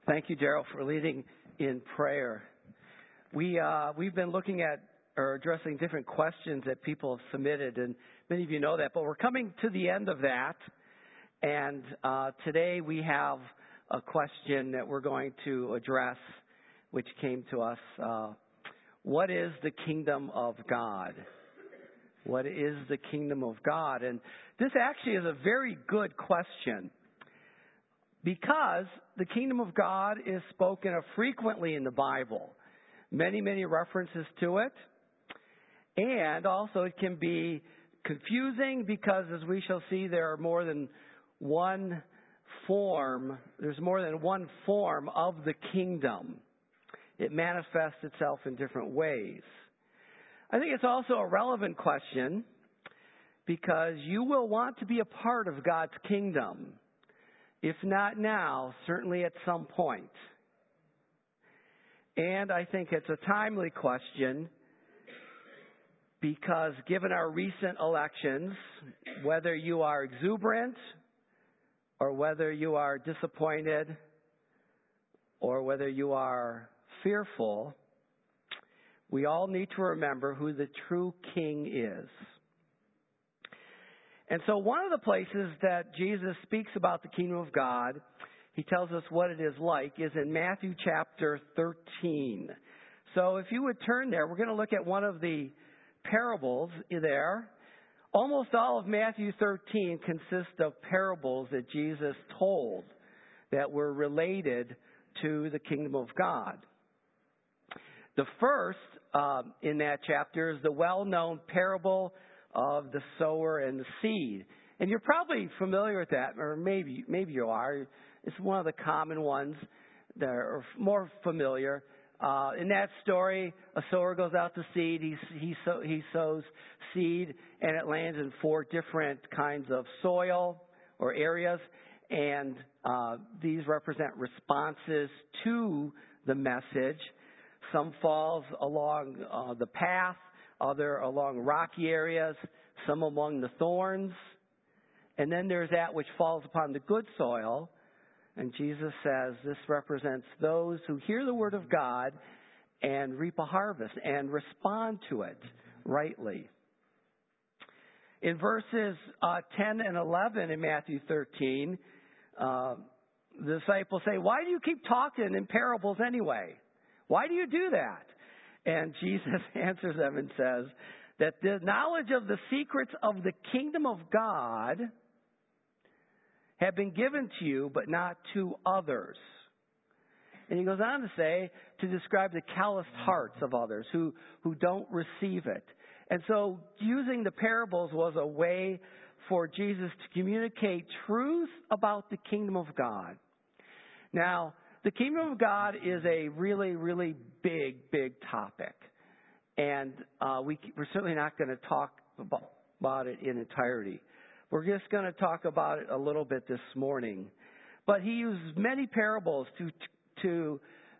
Thank you, Daryl, for leading in prayer. We've been looking at or addressing different questions that people have submitted, and many of you know that, but we're coming to the end of that. And today we have a question that we're going to address, which came to us. What is the kingdom of God? What is the kingdom of God? And this actually is a very good question, because the kingdom of God is spoken of frequently in the Bible. Many, many references to it. And also it can be confusing because, as we shall see, there are more than one form. There's more than one form of the kingdom. It manifests itself in different ways. I think it's also a relevant question because you will want to be a part of God's kingdom. If not now, certainly at some point. And I think it's a timely question because given our recent elections, whether you are exuberant or whether you are disappointed or whether you are fearful, we all need to remember who the true king is. And so one of the places that Jesus speaks about the kingdom of God, he tells us what it is like, is in Matthew chapter 13. So if you would turn there, we're going to look at one of the parables there. Almost all of Matthew 13 consists of parables that Jesus told that were related to the kingdom of God. The first in that chapter is the well-known parable of the sower and the seed. And you're probably familiar with that, or maybe you are. It's one of the common ones that are more familiar. In that story, a sower goes out to seed. He sows seed, and it lands in 4 different kinds of soil or areas. And these represent responses to the message. Some falls along the path, other along rocky areas, some among the thorns. And then there's that which falls upon the good soil. And Jesus says this represents those who hear the word of God and reap a harvest and respond to it rightly. In verses 10 and 11 in Matthew 13, the disciples say, "Why do you keep talking in parables anyway? Why do you do that?" And Jesus answers them and says that the knowledge of the secrets of the kingdom of God have been given to you, but not to others. And he goes on to say, to describe the calloused hearts of others who don't receive it. And so using the parables was a way for Jesus to communicate truth about the kingdom of God. Now, the kingdom of God is a really, really big topic. And we're certainly not going to talk about it in entirety. We're just going to talk about it a little bit this morning. But he uses many parables to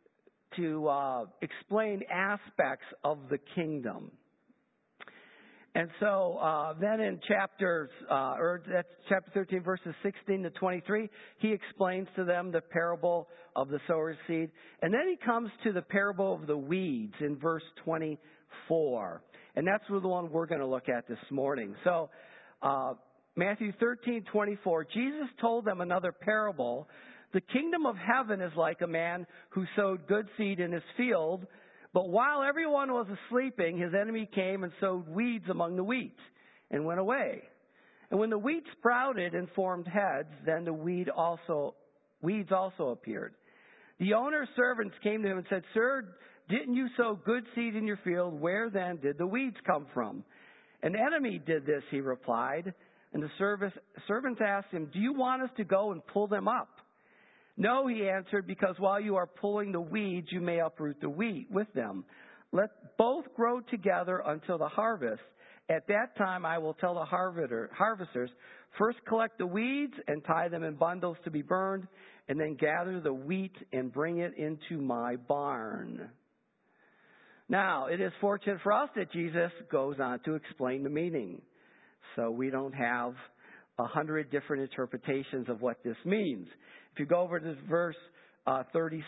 explain aspects of the kingdom. And so then in chapter 13, verses 16 to 23, he explains to them the parable of the sower's seed. And then he comes to the parable of the weeds in verse 24. And that's the one we're going to look at this morning. So Matthew 13:24, Jesus told them another parable. The kingdom of heaven is like a man who sowed good seed in his field, but while everyone was sleeping, his enemy came and sowed weeds among the wheat and went away. And when the wheat sprouted and formed heads, then the weeds also appeared. The owner's servants came to him and said, "Sir, didn't you sow good seed in your field? Where then did the weeds come from?" "An enemy did this," he replied. And the servants asked him, "Do you want us to go and pull them up?" "No," he answered, "because while you are pulling the weeds, you may uproot the wheat with them. Let both grow together until the harvest. At that time, I will tell the harvesters, first collect the weeds and tie them in bundles to be burned, and then gather the wheat and bring it into my barn." Now, it is fortunate for us that Jesus goes on to explain the meaning. So we don't have 100 different interpretations of what this means. If you go over to verse 36.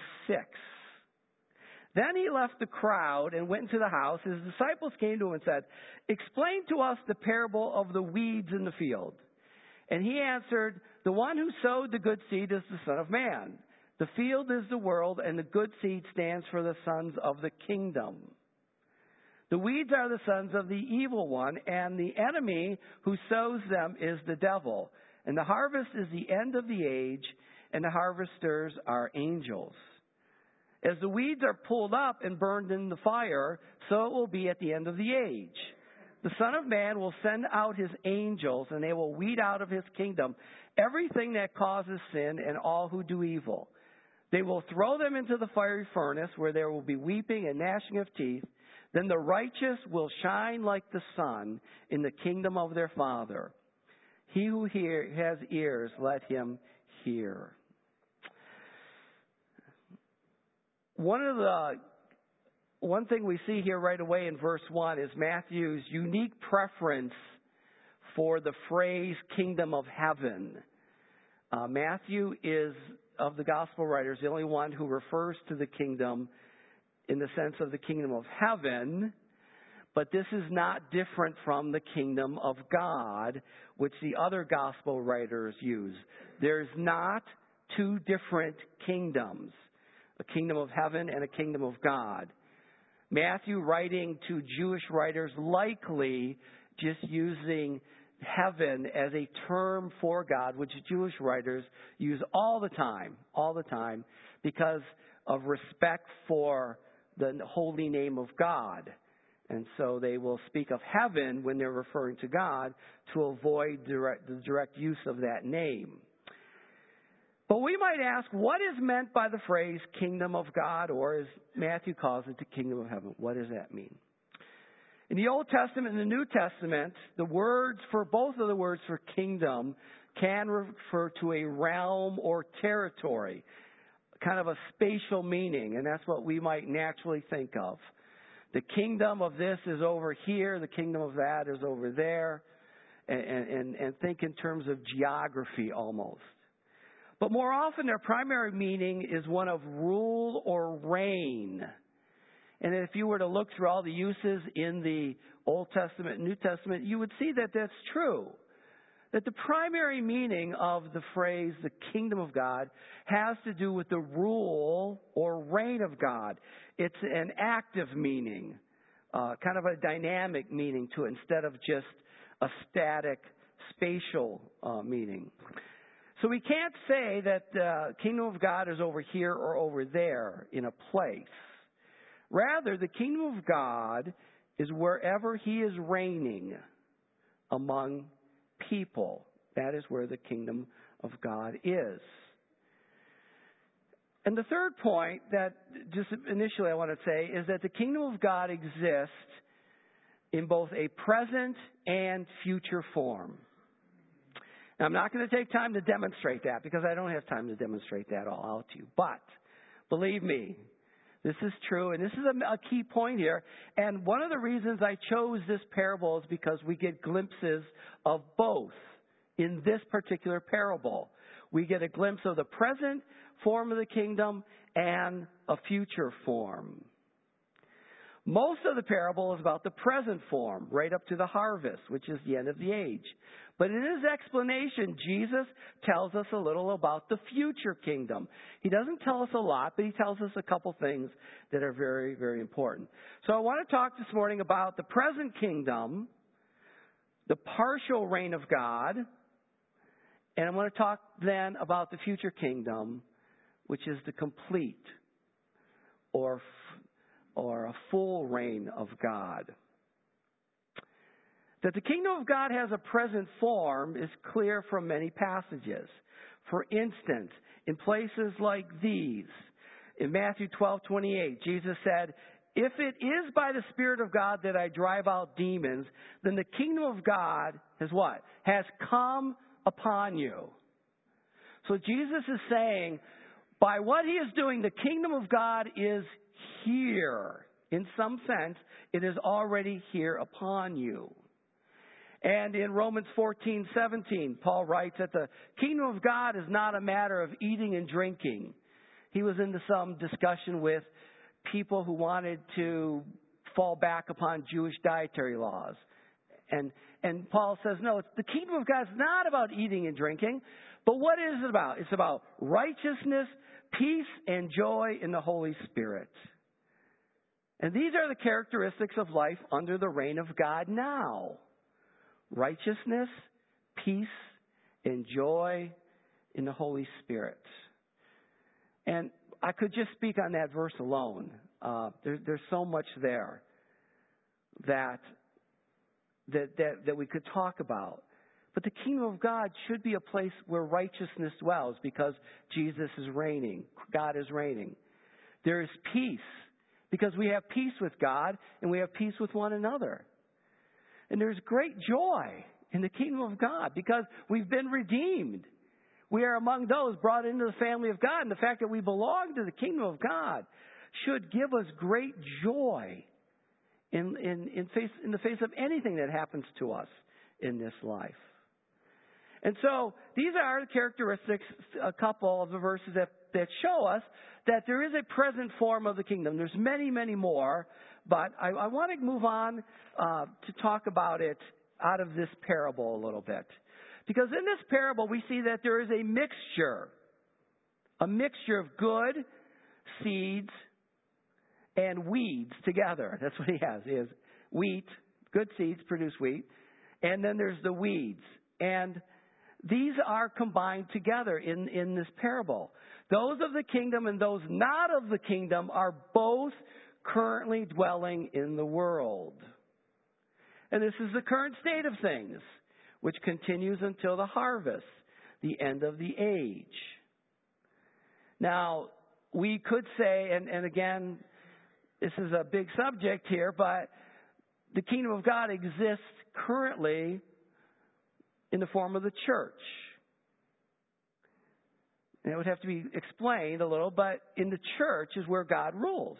Then he left the crowd and went into the house. His disciples came to him and said, "Explain to us the parable of the weeds in the field." And he answered, "The one who sowed the good seed is the Son of Man. The field is the world, and the good seed stands for the sons of the kingdom. The weeds are the sons of the evil one, and the enemy who sows them is the devil. And the harvest is the end of the age, and the harvesters are angels. As the weeds are pulled up and burned in the fire, so it will be at the end of the age. The Son of Man will send out his angels, and they will weed out of his kingdom everything that causes sin and all who do evil. They will throw them into the fiery furnace, where there will be weeping and gnashing of teeth. Then the righteous will shine like the sun in the kingdom of their Father. He who has ears, let him hear." One thing we see here right away in verse 1 is Matthew's unique preference for the phrase kingdom of heaven. Matthew is, of the gospel writers, the only one who refers to the kingdom in the sense of the kingdom of heaven, but this is not different from the kingdom of God, which the other gospel writers use. There's not two different kingdoms, a kingdom of heaven and a kingdom of God. Matthew, writing to Jewish writers, likely just using heaven as a term for God, which Jewish writers use all the time, because of respect for the holy name of God. And so they will speak of heaven when they're referring to God to avoid the direct use of that name. But we might ask, what is meant by the phrase kingdom of God, or as Matthew calls it, the kingdom of heaven? What does that mean? In the Old Testament and the New Testament, both of the words for kingdom can refer to a realm or territory, kind of a spatial meaning, and that's what we might naturally think of. The kingdom of this is over here, the kingdom of that is over there, and think in terms of geography almost. But more often their primary meaning is one of rule or reign. And if you were to look through all the uses in the Old Testament and New Testament, you would see that that's true. That the primary meaning of the phrase, the kingdom of God, has to do with the rule or reign of God. It's an active meaning, kind of a dynamic meaning to it, instead of just a static, spatial meaning. So we can't say that the kingdom of God is over here or over there in a place. Rather, the kingdom of God is wherever he is reigning among people. That is where the kingdom of God is. And the third point that just initially I want to say is that the kingdom of God exists in both a present and future form. Now, I'm not going to take time to demonstrate that because I don't have time to demonstrate that all out to you. But believe me, this is true, and this is a key point here. And one of the reasons I chose this parable is because we get glimpses of both in this particular parable. We get a glimpse of the present form of the kingdom and a future form. Most of the parable is about the present form, right up to the harvest, which is the end of the age. But in his explanation, Jesus tells us a little about the future kingdom. He doesn't tell us a lot, but he tells us a couple things that are very, very important. So I want to talk this morning about the present kingdom, the partial reign of God, and I want to talk then about the future kingdom, which is the complete or a full reign of God. That the kingdom of God has a present form is clear from many passages. For instance, in places like these, in Matthew 12:28, Jesus said, "If it is by the Spirit of God that I drive out demons, then the kingdom of God has what? Has come upon you." So Jesus is saying, by what he is doing, the kingdom of God is here. In some sense, it is already here upon you. And in Romans 14:17, Paul writes that the kingdom of God is not a matter of eating and drinking. he was into some discussion with people who wanted to fall back upon Jewish dietary laws. And Paul says, no, the kingdom of God is not about eating and drinking, but what is it about? It's about righteousness, peace, and joy in the Holy Spirit. And these are the characteristics of life under the reign of God now. Righteousness, peace, and joy in the Holy Spirit. And I could just speak on that verse alone. There's so much there that we could talk about. But the kingdom of God should be a place where righteousness dwells because Jesus is reigning. God is reigning. There is peace because we have peace with God and we have peace with one another. And there's great joy in the kingdom of God because we've been redeemed. We are among those brought into the family of God. And the fact that we belong to the kingdom of God should give us great joy in the face of anything that happens to us in this life. And so these are the characteristics, a couple of the verses that show us that there is a present form of the kingdom. There's many, many more, but I want to move on to talk about it out of this parable a little bit. Because in this parable we see that there is a mixture of good seeds and weeds together. That's what he has. He has wheat, good seeds produce wheat, and then there's the weeds. And these are combined together in this parable. Those of the kingdom and those not of the kingdom are both currently dwelling in the world. And this is the current state of things, which continues until the harvest, the end of the age. Now, we could say, and again, this is a big subject here, but the kingdom of God exists currently in the form of the church. And it would have to be explained a little, but in the church is where God rules.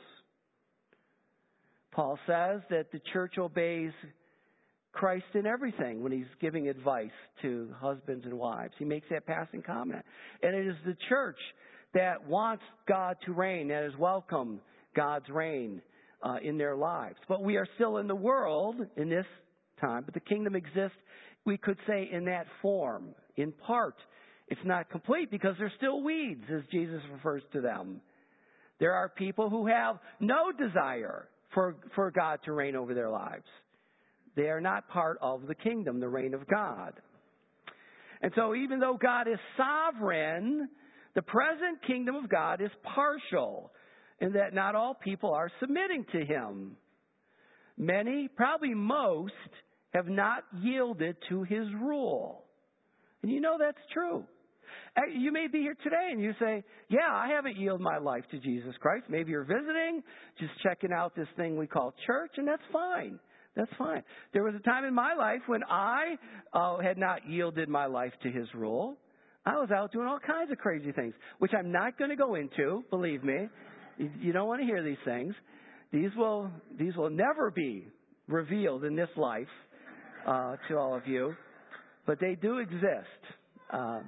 Paul says that the church obeys Christ in everything when he's giving advice to husbands and wives. He makes that passing comment. And it is the church that wants God to reign, that has welcomed God's reign in their lives. But we are still in the world in this time, but the kingdom exists, we could say, in that form, in part. It's not complete because there's still weeds, as Jesus refers to them. There are people who have no desire for God to reign over their lives. They are not part of the kingdom, the reign of God. And so even though God is sovereign, the present kingdom of God is partial in that not all people are submitting to him. Many, probably most, have not yielded to his rule. And you know that's true. You may be here today and you say, yeah, I haven't yielded my life to Jesus Christ. Maybe you're visiting, just checking out this thing we call church, and that's fine. That's fine. There was a time in my life when I had not yielded my life to his rule. I was out doing all kinds of crazy things, which I'm not going to go into, believe me. You don't want to hear these things. These will never be revealed in this life to all of you, but they do exist.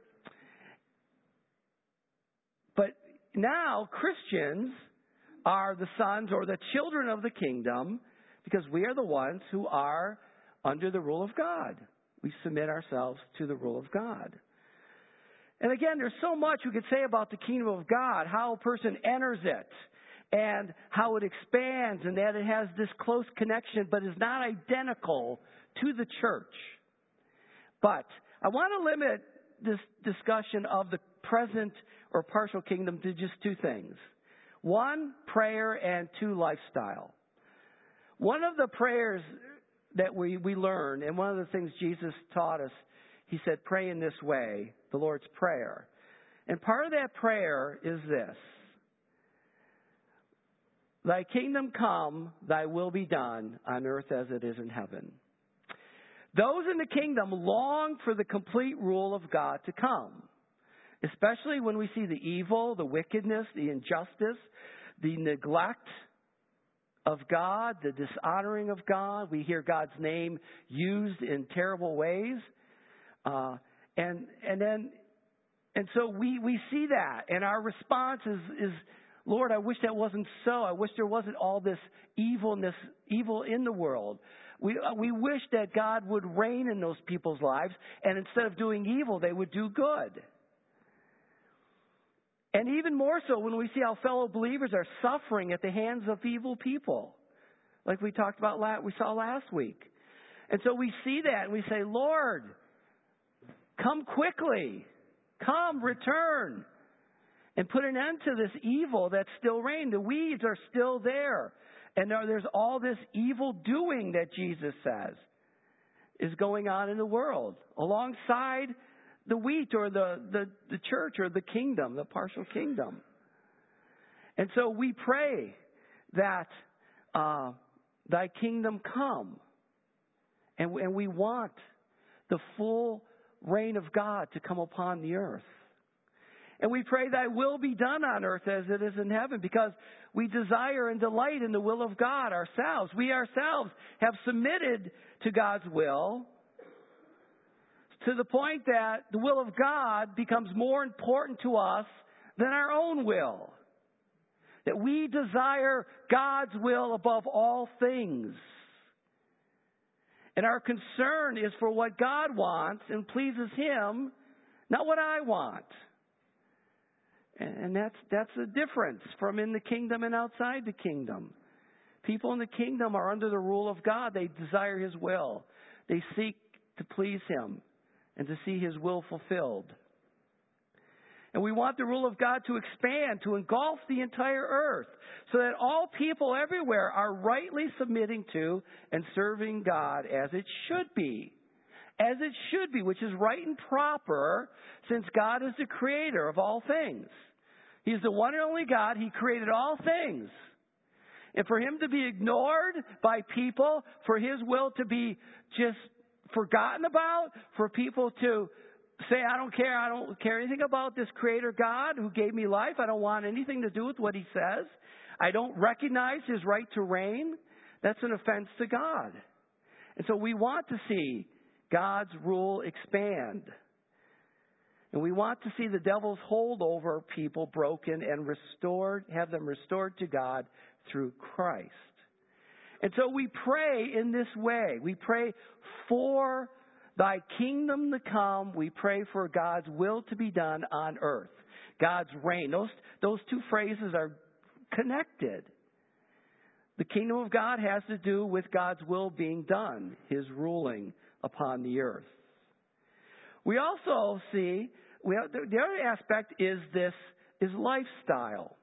But now Christians are the sons or the children of the kingdom because we are the ones who are under the rule of God. We submit ourselves to the rule of God. And again, there's so much we could say about the kingdom of God, how a person enters it, and how it expands, and that it has this close connection, but is not identical to the church. But I want to limit this discussion of the present or partial kingdom to just two things. One, prayer, and two, lifestyle. One of the prayers that we learn, and one of the things Jesus taught us, he said, pray in this way, the Lord's Prayer. And part of that prayer is this: Thy kingdom come, thy will be done on earth as it is in heaven. Those in the kingdom long for the complete rule of God to come, especially when we see the evil, the wickedness, the injustice, the neglect of God, the dishonoring of God. We hear God's name used in terrible ways. And then And so we see that, and our response is, Lord, I wish that wasn't so. I wish there wasn't all this evil in the world. We wish that God would reign in those people's lives, and instead of doing evil, they would do good. And even more so when we see how fellow believers are suffering at the hands of evil people, like we talked about, we saw last week. And so we see that and we say, Lord, come quickly, come, return, and put an end to this evil that's still reigning. The weeds are still there. And there's all this evil doing that Jesus says is going on in the world alongside the wheat or the church or the kingdom, the partial kingdom. And so we pray that thy kingdom come. And we want the full reign of God to come upon the earth. And we pray thy will be done on earth as it is in heaven, because we desire and delight in the will of God ourselves. We ourselves have submitted to God's will to the point that the will of God becomes more important to us than our own will. That we desire God's will above all things. And our concern is for what God wants and pleases Him, not what I want. And that's the difference from in the kingdom and outside the kingdom. People in the kingdom are under the rule of God. They desire His will. They seek to please Him and to see His will fulfilled. And we want the rule of God to expand, to engulf the entire earth, so that all people everywhere are rightly submitting to and serving God as it should be. As it should be, which is right and proper, since God is the creator of all things. He's the one and only God. He created all things. And for Him to be ignored by people, for His will to be just forgotten about, for people to say, I don't care anything about this creator God who gave me life. I don't want anything to do with what He says. I don't recognize His right to reign. That's an offense to God. And so we want to see God's rule expand. And we want to see the devil's hold over people broken and restored, have them restored to God through Christ. And so we pray in this way. We pray for thy kingdom to come. We pray for God's will to be done on earth. God's reign. Those two phrases are connected. The kingdom of God has to do with God's will being done, His ruling upon the earth. We also see, the other aspect is lifestyle.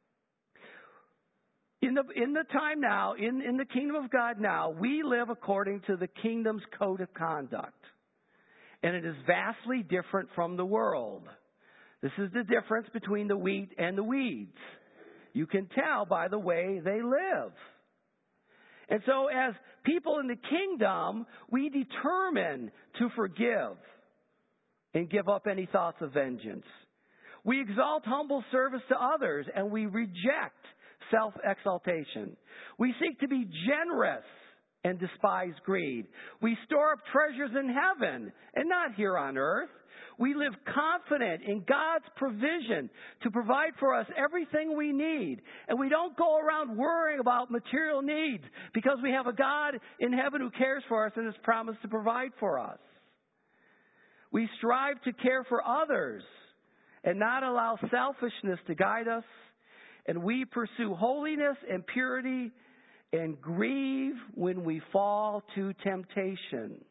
In the time now, in the kingdom of God now, we live according to the kingdom's code of conduct. And it is vastly different from the world. This is the difference between the wheat and the weeds. You can tell by the way they live. And so as people in the kingdom, we determine to forgive and give up any thoughts of vengeance. We exalt humble service to others, and we reject self-exaltation. We seek to be generous and despise greed. We store up treasures in heaven and not here on earth. We live confident in God's provision to provide for us everything we need. And we don't go around worrying about material needs, because we have a God in heaven who cares for us and has promised to provide for us. We strive to care for others and not allow selfishness to guide us. And we pursue holiness and purity and grieve when we fall to temptation.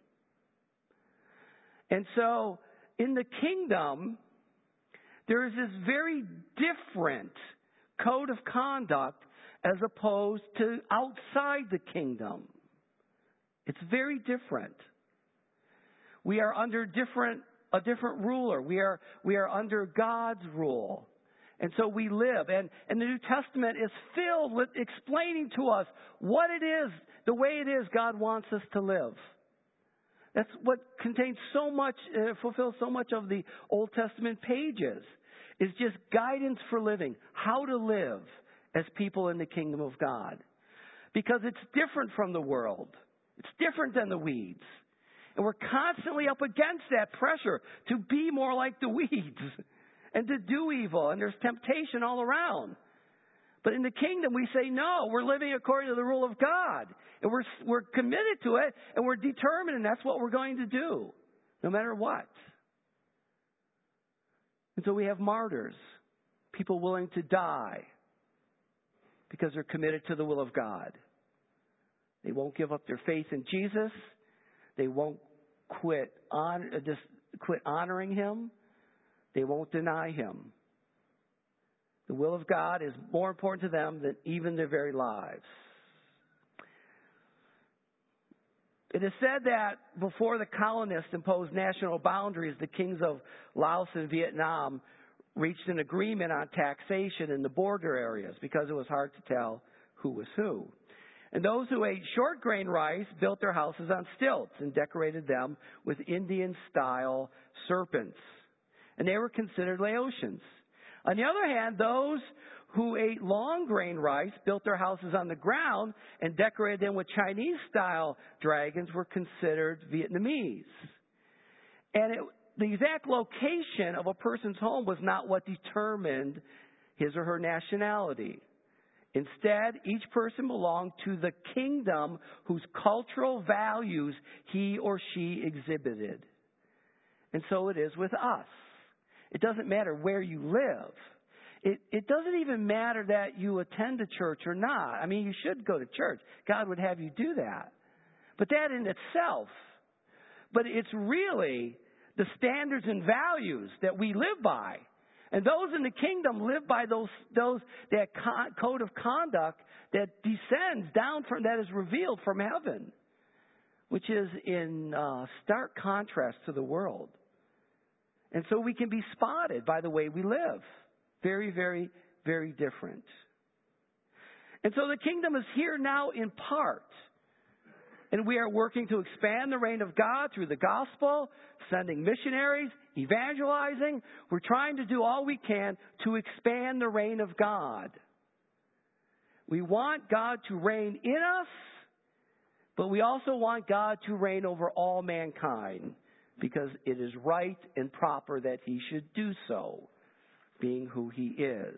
And so, in the kingdom, there is this very different code of conduct as opposed to outside the kingdom. It's very different. We are under a different ruler. We are under God's rule. And so we live. And the New Testament is filled with explaining to us what it is, the way it is God wants us to live. That's what contains so much, fulfills so much of the Old Testament pages, is just guidance for living, how to live as people in the kingdom of God. Because it's different from the world. It's different than the weeds. And we're constantly up against that pressure to be more like the weeds and to do evil. And there's temptation all around. But in the kingdom, we say, no, we're living according to the rule of God. And we're committed to it, and we're determined, and that's what we're going to do, no matter what. And so we have martyrs, people willing to die because they're committed to the will of God. They won't give up their faith in Jesus. They won't quit honoring Him. They won't deny Him. The will of God is more important to them than even their very lives. It is said that before the colonists imposed national boundaries, the kings of Laos and Vietnam reached an agreement on taxation in the border areas because it was hard to tell who was who. And those who ate short grain rice built their houses on stilts and decorated them with Indian-style serpents. And they were considered Laotians. On the other hand, those who ate long grain rice built their houses on the ground and decorated them with Chinese-style dragons were considered Vietnamese. And the exact location of a person's home was not what determined his or her nationality. Instead, each person belonged to the kingdom whose cultural values he or she exhibited. And so it is with us. It doesn't matter where you live. It doesn't even matter that you attend a church or not. I mean, you should go to church. God would have you do that. But that in itself, but it's really the standards and values that we live by. And those in the kingdom live by that code of conduct that descends down from, that is revealed from heaven, which is in stark contrast to the world. And so we can be spotted by the way we live. Very, very, very different. And so the kingdom is here now in part. And we are working to expand the reign of God through the gospel, sending missionaries, evangelizing. We're trying to do all we can to expand the reign of God. We want God to reign in us, but we also want God to reign over all mankind, because it is right and proper that He should do so, being who He is.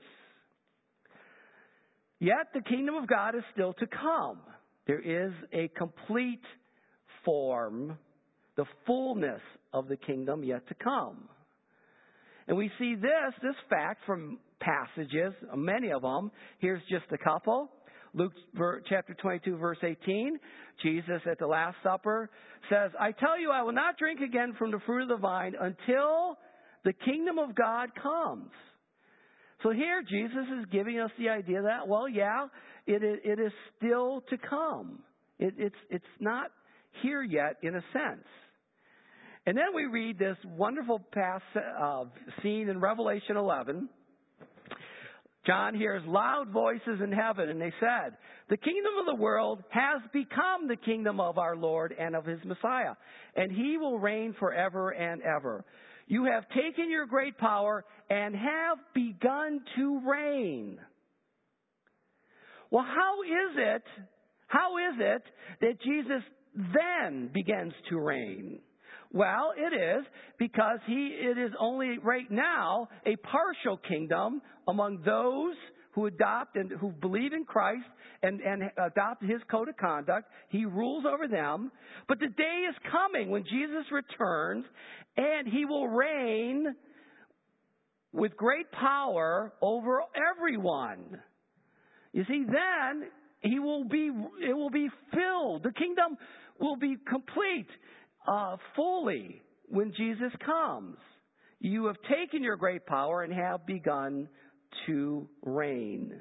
Yet the kingdom of God is still to come. There is a complete form, the fullness of the kingdom yet to come. And we see this fact from passages, many of them. Here's just a couple. Luke chapter 22, verse 18, Jesus at the Last Supper says, I tell you, I will not drink again from the fruit of the vine until the kingdom of God comes. So here Jesus is giving us the idea that, well, yeah, it is still to come. It's not here yet in a sense. And then we read this wonderful scene in Revelation 11. John hears loud voices in heaven, and they said, the kingdom of the world has become the kingdom of our Lord and of His Messiah, and He will reign forever and ever. You have taken your great power and have begun to reign. Well, how is it that Jesus then begins to reign? Well, it is because it is only right now a partial kingdom among those who adopt and who believe in Christ and adopt His code of conduct. He rules over them. But the day is coming when Jesus returns and He will reign with great power over everyone. You see, then it will be filled. The kingdom will be complete. Fully when Jesus comes. You have taken your great power and have begun to reign.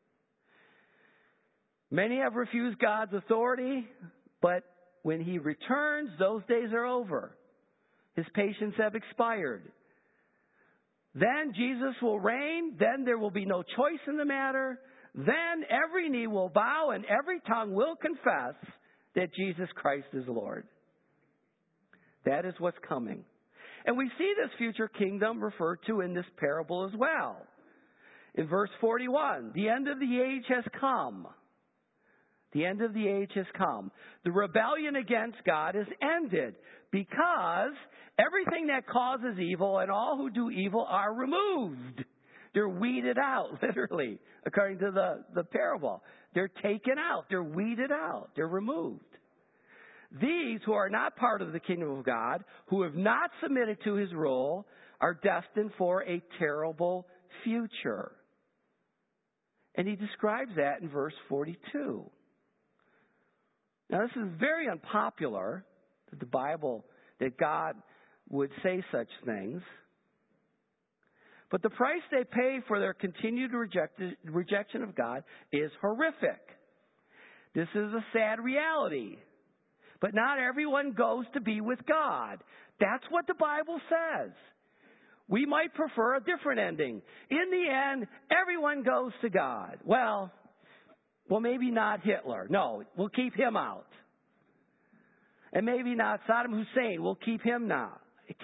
Many have refused God's authority, but when He returns, those days are over. His patience have expired. Then Jesus will reign. Then there will be no choice in the matter. Then every knee will bow and every tongue will confess that Jesus Christ is Lord. That is what's coming. And we see this future kingdom referred to in this parable as well. In verse 41, the end of the age has come. The end of the age has come. The rebellion against God is ended. because everything that causes evil and all who do evil are removed. They're weeded out, literally, according to the parable. They're taken out. They're weeded out. They're removed. These who are not part of the kingdom of God, who have not submitted to his rule, are destined for a terrible future. And he describes that in verse 42. Now, this is very unpopular, that the Bible, that God would say such things. But the price they pay for their continued rejection of God is horrific. This is a sad reality. But not everyone goes to be with God. That's what the Bible says. We might prefer a different ending. In the end, everyone goes to God. Well, maybe not Hitler. No, we'll keep him out. And maybe not Saddam Hussein. We'll keep him out.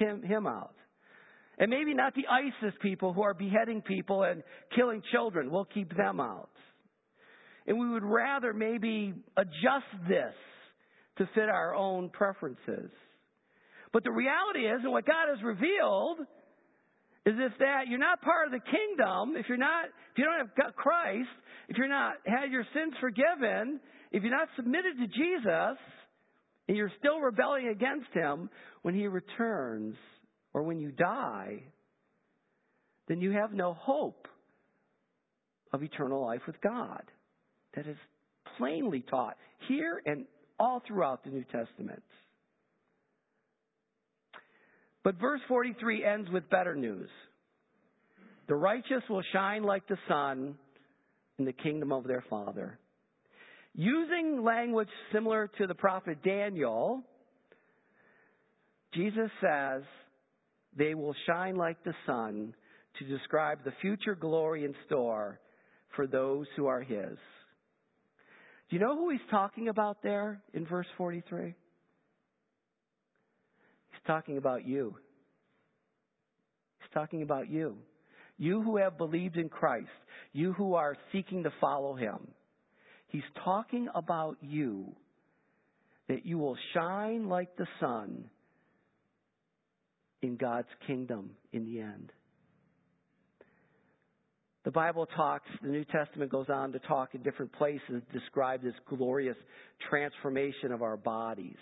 And maybe not the ISIS people who are beheading people and killing children. We'll keep them out. And we would rather maybe adjust this to fit our own preferences. But the reality is, and what God has revealed, is that you're not part of the kingdom, if you don't have got Christ, if you're not had your sins forgiven, if you're not submitted to Jesus, and you're still rebelling against him, when he returns, or when you die, then you have no hope of eternal life with God. That is plainly taught here and all throughout the New Testament. But verse 43 ends with better news. The righteous will shine like the sun in the kingdom of their Father. Using language similar to the prophet Daniel, Jesus says they will shine like the sun to describe the future glory in store for those who are his. Do you know who he's talking about there in verse 43? He's talking about you. He's talking about you. You who have believed in Christ. You who are seeking to follow him. He's talking about you. That you will shine like the sun in God's kingdom in the end. The Bible talks, the New Testament goes on to talk in different places, describe this glorious transformation of our bodies.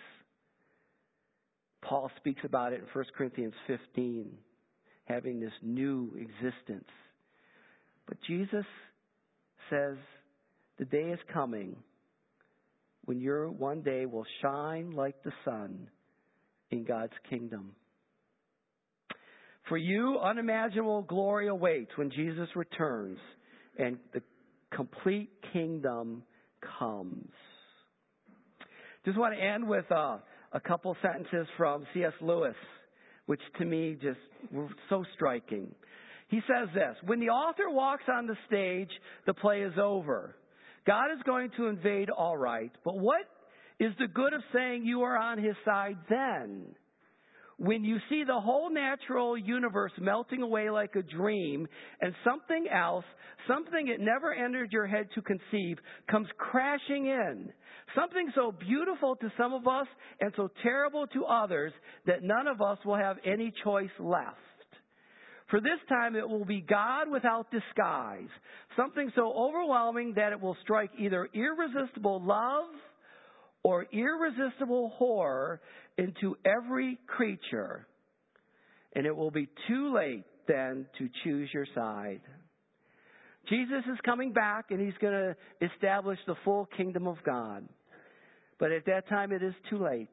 Paul speaks about it in 1 Corinthians 15, having this new existence. But Jesus says the day is coming when you one day will shine like the sun in God's kingdom. For you, unimaginable glory awaits when Jesus returns and the complete kingdom comes. Just want to end with a couple sentences from C.S. Lewis, which to me just were so striking. He says this: when the author walks on the stage, the play is over. God is going to invade, all right, but what is the good of saying you are on his side then? When you see the whole natural universe melting away like a dream, and something else, something it never entered your head to conceive, comes crashing in. Something so beautiful to some of us and so terrible to others that none of us will have any choice left. For this time it will be God without disguise. Something so overwhelming that it will strike either irresistible love or irresistible horror into every creature. And it will be too late then to choose your side. Jesus is coming back and he's going to establish the full kingdom of God. But at that time it is too late.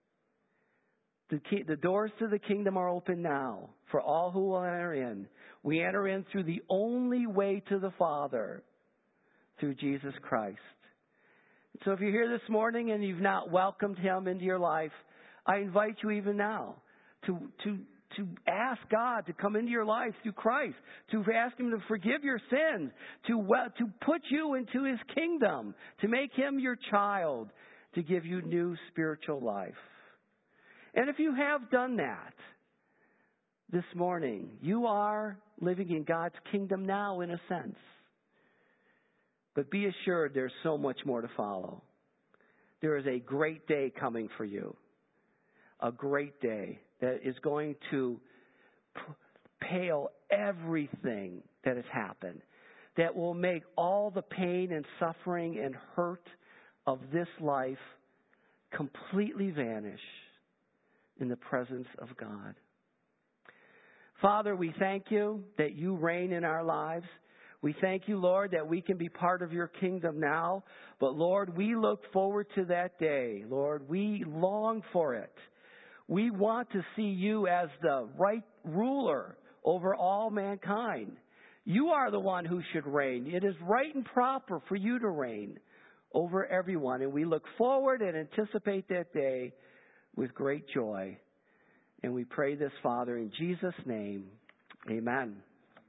The doors to the kingdom are open now for all who will enter in. We enter in through the only way to the Father, through Jesus Christ. So if you're here this morning and you've not welcomed him into your life, I invite you even now to ask God to come into your life through Christ, to ask him to forgive your sins, to put you into his kingdom, to make him your child, to give you new spiritual life. And if you have done that this morning, you are living in God's kingdom now in a sense. But be assured there's so much more to follow. There is a great day coming for you. a great day that is going to pale everything that has happened, that will make all the pain and suffering and hurt of this life completely vanish in the presence of God. Father, we thank you that you reign in our lives. We thank you, Lord, that we can be part of your kingdom now. But, Lord, we look forward to that day. Lord, we long for it. We want to see you as the right ruler over all mankind. You are the one who should reign. It is right and proper for you to reign over everyone. And we look forward and anticipate that day with great joy. And we pray this, Father, in Jesus' name. Amen.